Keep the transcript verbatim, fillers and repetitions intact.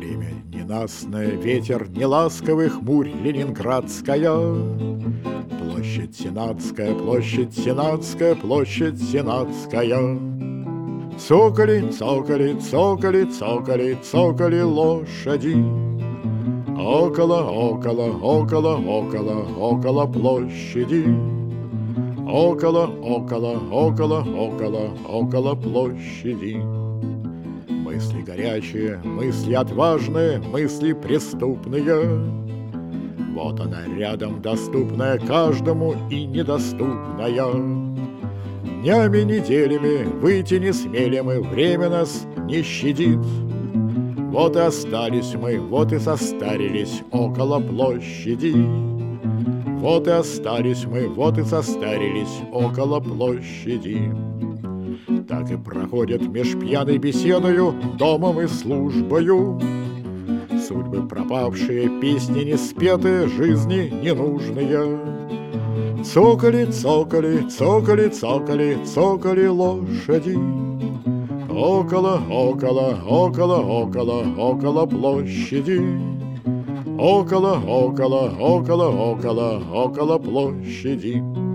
Время ненастное, ветер неласковый, хмурь ленинградская. Площадь Сенатская, площадь Сенатская, площадь Сенатская. Цокали, цокали, цокали, цокали, цокали лошади. Около, около, около, около, около площади. Около, около, около, около, около площади. Мысли горячие, мысли отважные, мысли преступные. Вот она рядом, доступная каждому и недоступная. Днями, неделями выйти не смели мы, время нас не щадит. Вот и остались мы, вот и состарились около площади. Вот и остались мы, вот и состарились около площади. Так и проходят меж пьяной беседою, домом и службою. Судьбы пропавшие, песни не спетые, жизни ненужные. Цокали, цокали, цокали, цокали, цокали лошади. Около, около, около, около, около площади. Около, около, около, около, около площади.